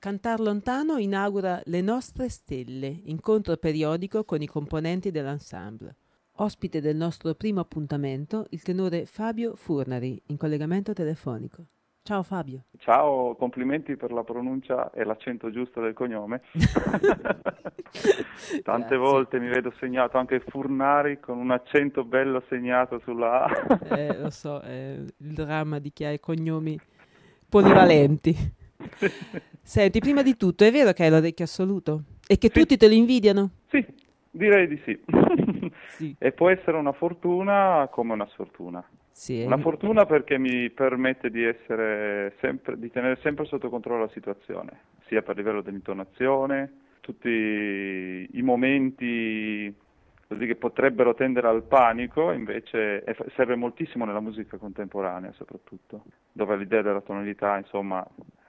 Cantar Lontano inaugura Le Nostre Stelle, incontro periodico con i componenti dell'ensemble. Ospite del nostro primo appuntamento, il tenore Fabio Furnari, in collegamento telefonico. Ciao Fabio. Ciao, complimenti per la pronuncia e l'accento giusto del cognome. Tante volte mi vedo segnato anche Furnari con un accento bello segnato sulla A. Lo so, è il dramma di chi ha i cognomi polivalenti. Senti, prima di tutto, è vero che hai l'orecchio assoluto? E che tutti te lo invidiano? Sì, direi di sì. Sì. E può essere una fortuna come una sfortuna. Sì, Una fortuna perché mi permette di tenere sempre sotto controllo la situazione, sia per livello dell'intonazione, tutti i momenti così che potrebbero tendere al panico, invece serve moltissimo nella musica contemporanea soprattutto, dove l'idea della tonalità, insomma,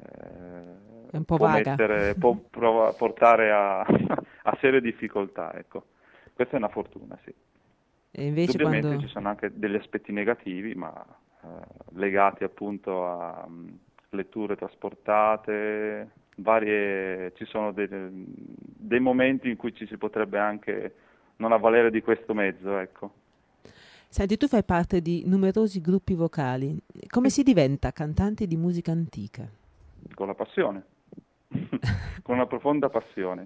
è un po' vaga. può portare a serie difficoltà, ecco. Questa è una fortuna, sì. E invece Ovviamente ci sono anche degli aspetti negativi, ma legati appunto a letture trasportate, ci sono dei momenti in cui ci si potrebbe anche non avvalere di questo mezzo, ecco. Senti, tu fai parte di numerosi gruppi vocali. Come si diventa cantanti di musica antica? Con la passione, con una profonda passione,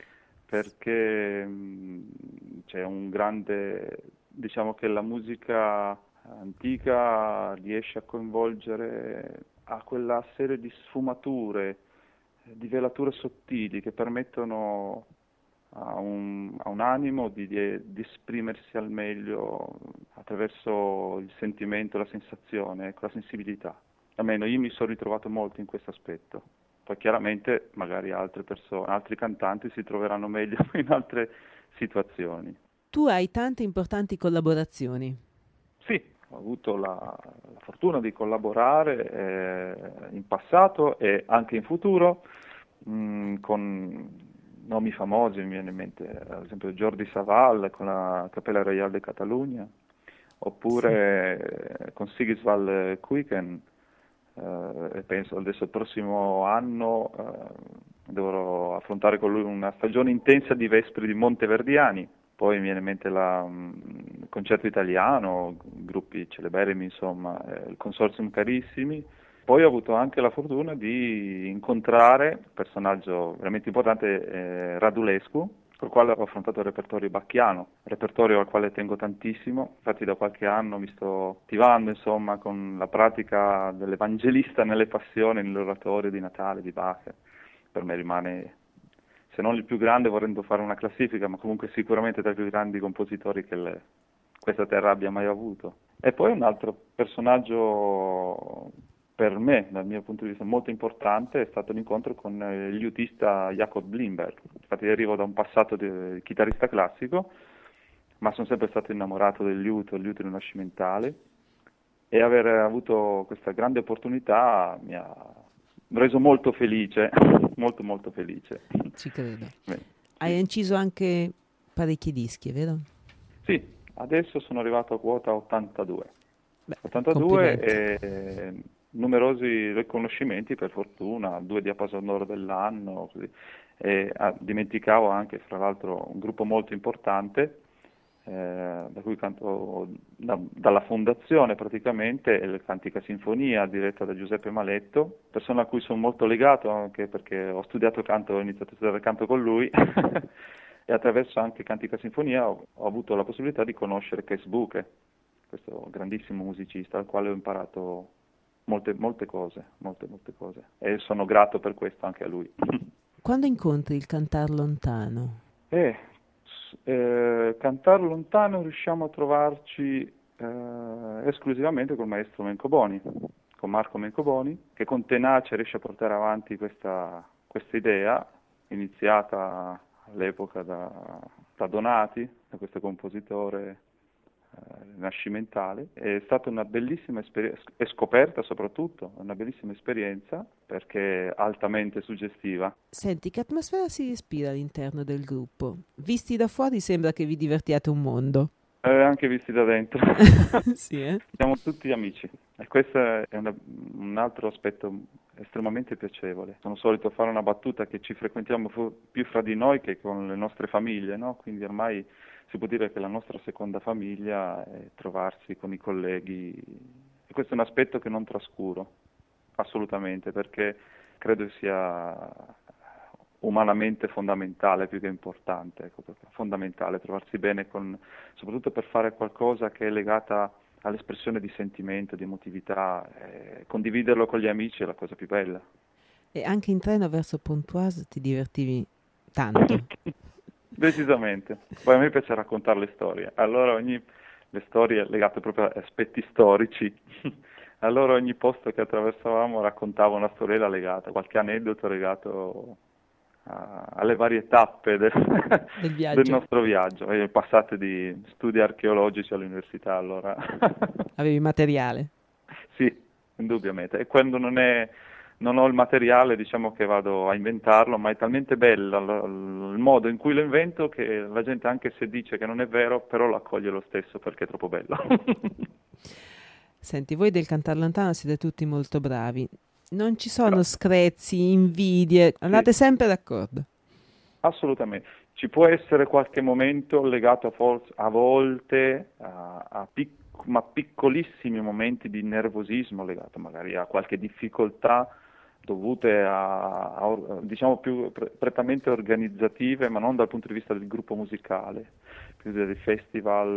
perché c'è un grande, diciamo che la musica antica riesce a coinvolgere, a quella serie di sfumature, di velature sottili che permettono a un animo di esprimersi al meglio attraverso il sentimento, la sensazione, ecco, la sensibilità. Almeno io mi sono ritrovato molto in questo aspetto. Poi chiaramente magari altre persone, altri cantanti si troveranno meglio in altre situazioni. Tu hai tante importanti collaborazioni. Sì, ho avuto la fortuna di collaborare in passato e anche in futuro con nomi famosi, mi viene in mente ad esempio Jordi Savall con la Capella Royale de Catalunya, oppure con Sigisvald Kuiken. Penso adesso il prossimo anno dovrò affrontare con lui una stagione intensa di Vespri di Monteverdiani. Poi mi viene in mente il concerto italiano, gruppi celeberrimi, insomma, il Consortium Carissimi. Poi ho avuto anche la fortuna di incontrare un personaggio veramente importante, Radulescu, col quale ho affrontato il repertorio bacchiano, repertorio al quale tengo tantissimo. Infatti da qualche anno mi sto attivando, insomma, con la pratica dell'evangelista nelle passioni, nell'oratorio di Natale di Bach. Per me rimane, se non il più grande, vorrendo fare una classifica, ma comunque sicuramente tra i più grandi compositori che questa terra abbia mai avuto. E poi un altro personaggio per me, dal mio punto di vista molto importante, è stato l'incontro con il liutista Jakob Blimberg. Infatti arrivo da un passato di chitarrista classico, ma sono sempre stato innamorato del liuto rinascimentale, e aver avuto questa grande opportunità mi ha reso molto felice, molto molto felice. Ci credo. Beh, Hai sì. inciso anche parecchi dischi, vero? Sì, adesso sono arrivato a quota 82. Beh, 82 e numerosi riconoscimenti, per fortuna, 2 Diapason d'Oro dell'anno, così. Dimenticavo anche, fra l'altro, un gruppo molto importante, da cui canto dalla fondazione praticamente, è il Cantica Sinfonia, diretta da Giuseppe Maletto, persona a cui sono molto legato anche perché ho studiato canto, ho iniziato a studiare canto con lui e attraverso anche Cantica Sinfonia ho avuto la possibilità di conoscere Kees Buke, questo grandissimo musicista al quale ho imparato molte cose, molte cose, e sono grato per questo anche a lui. Quando incontri il Cantar Lontano? Cantar Lontano riusciamo a trovarci esclusivamente col maestro Mencoboni, con Marco Mencoboni, che con tenacia riesce a portare avanti questa idea, iniziata all'epoca da Donati, da questo compositore rinascimentale. È stata una bellissima esperienza, e scoperta soprattutto, una bellissima esperienza, perché è altamente suggestiva. Senti, che atmosfera si respira all'interno del gruppo? Visti da fuori sembra che vi divertiate un mondo. Anche visti da dentro. Sì, eh? Siamo tutti amici, e questo è un altro aspetto estremamente piacevole. Sono solito fare una battuta che ci frequentiamo più fra di noi che con le nostre famiglie, no? Quindi ormai si può dire che la nostra seconda famiglia è trovarsi con i colleghi, e questo è un aspetto che non trascuro assolutamente, perché credo sia umanamente fondamentale più che importante, ecco, fondamentale trovarsi bene soprattutto per fare qualcosa che è legata all'espressione di sentimento, di emotività, condividerlo con gli amici è la cosa più bella. E anche in treno verso Pontoise ti divertivi tanto? Decisamente. Poi a me piace raccontare le storie, allora le storie legate proprio a aspetti storici, allora ogni posto che attraversavamo raccontava una storiella legata, qualche aneddoto legato alle varie tappe del nostro viaggio, passate di studi archeologici all'università, allora. Avevi materiale? Sì, indubbiamente, e quando non ho il materiale, diciamo che vado a inventarlo, ma è talmente bello il modo in cui lo invento che la gente, anche se dice che non è vero, però lo accoglie lo stesso perché è troppo bello. Senti, voi del Cantar Lontano siete tutti molto bravi. Non ci sono screzi, invidie, andate sempre d'accordo. Assolutamente. Ci può essere qualche momento legato a volte ma piccolissimi momenti di nervosismo legato magari a qualche difficoltà dovute diciamo più prettamente organizzative, ma non dal punto di vista del gruppo musicale, più del festival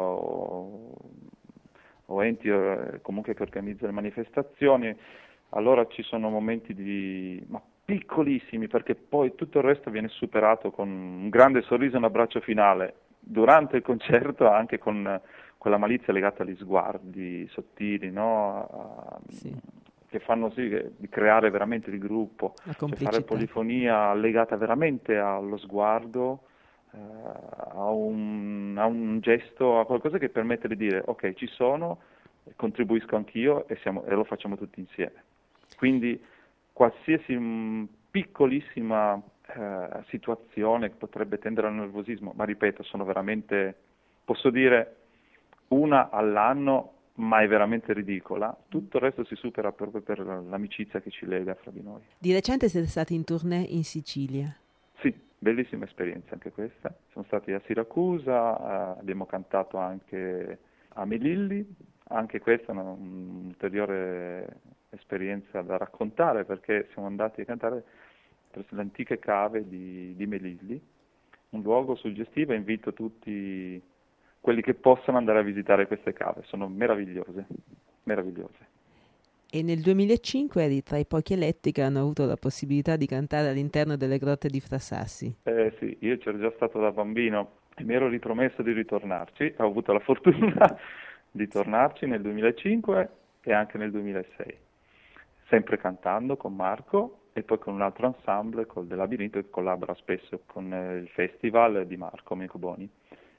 o enti comunque che organizzano manifestazioni. Allora ci sono momenti ma piccolissimi, perché poi tutto il resto viene superato con un grande sorriso e un abbraccio finale durante il concerto, anche con quella malizia legata agli sguardi sottili, no? Sì. Che fanno sì di creare veramente il gruppo, cioè fare polifonia legata veramente allo sguardo, a un gesto, a qualcosa che permette di dire ok, ci sono, contribuisco anch'io e lo facciamo tutti insieme. Quindi qualsiasi piccolissima situazione che potrebbe tendere al nervosismo, ma ripeto, sono veramente, posso dire, una all'anno, ma è veramente ridicola, tutto il resto si supera proprio per l'amicizia che ci lega fra di noi. Di recente siete stati in tournée in Sicilia? Sì, bellissima esperienza anche questa. Siamo stati a Siracusa, abbiamo cantato anche a Melilli, anche questa è un'ulteriore esperienza da raccontare, perché siamo andati a cantare presso le antiche cave di Melilli, un luogo suggestivo, e invito tutti quelli che possono andare a visitare queste cave, sono meravigliose, meravigliose. E nel 2005 eri tra i pochi eletti che hanno avuto la possibilità di cantare all'interno delle grotte di Frassassi. Sì, io c'ero già stato da bambino e mi ero ripromesso di ritornarci, ho avuto la fortuna di tornarci nel 2005 e anche nel 2006, sempre cantando con Marco e poi con un altro ensemble, col De Labirinto, che collabora spesso con il festival di Marco Micoboni.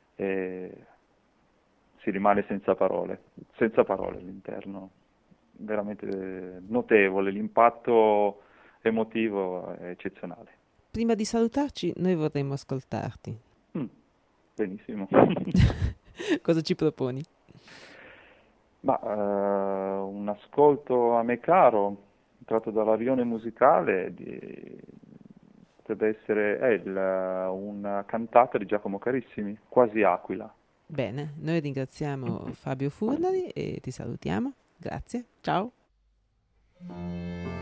Si rimane senza parole all'interno, veramente notevole, l'impatto emotivo è eccezionale. Prima di salutarci noi vorremmo ascoltarti. Benissimo. Cosa ci proponi? Un ascolto a me caro, tratto dalla Rione musicale, potrebbe essere una cantata di Giacomo Carissimi, Quasi Aquila. Bene, noi ringraziamo Fabio Furnari e ti salutiamo. Grazie, ciao.